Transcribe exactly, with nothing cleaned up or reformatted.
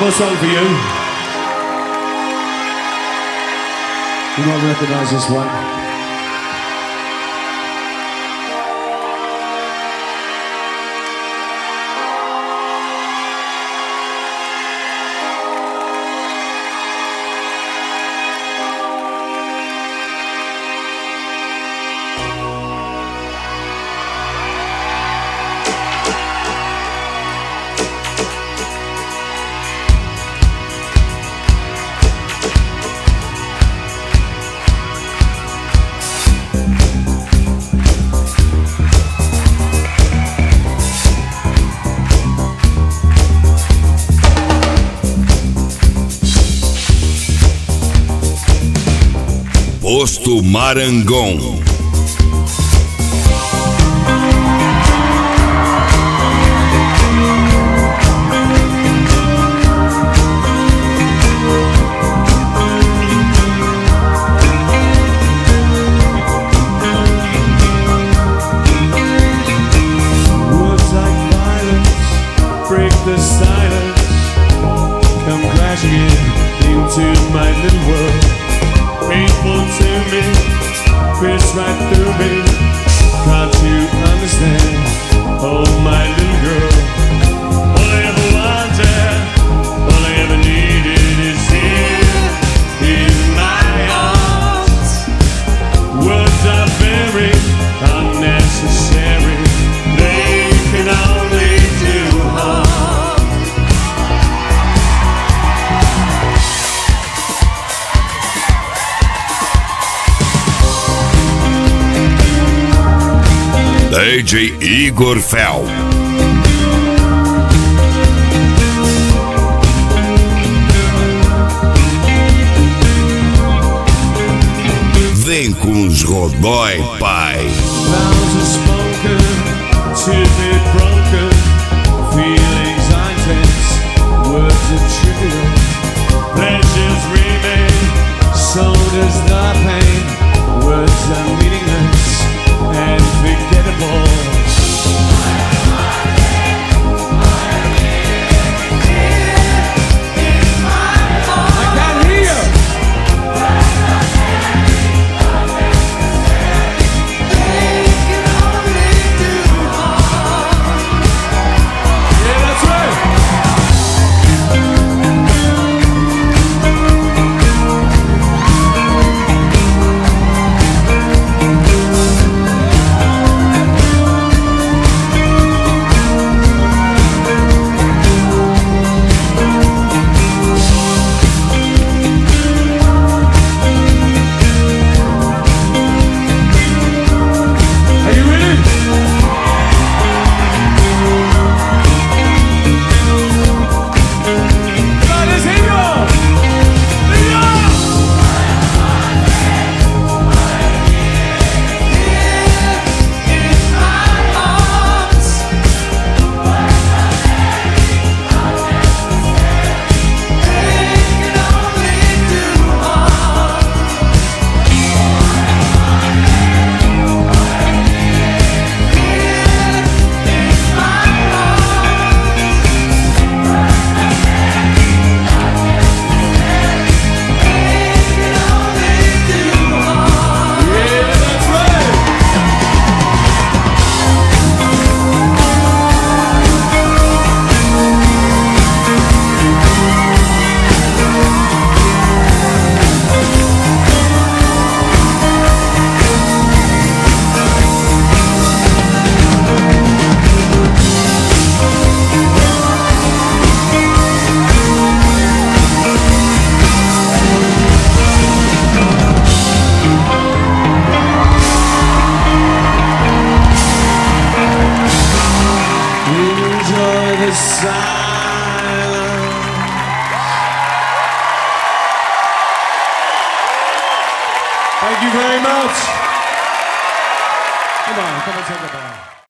Another song for you. You might recognise this one. Posto Marangon. Words like violence break the silence, come crashing in into my little world. Painful to me, pierce right through me. Can't you understand? Oh, my little girl. All I ever wanted, all I ever needed is here in my arms. Words are very unnecessary. They can only do harm. D J Igor Fel. Vem com os Rodói, pai. Vows are spoken, to be broken. Feelings are intense, words are trivial. Pleasures remain, so does the pain. Words are meaningless and forgettable. Thank you very much. Come on, come and take a bow.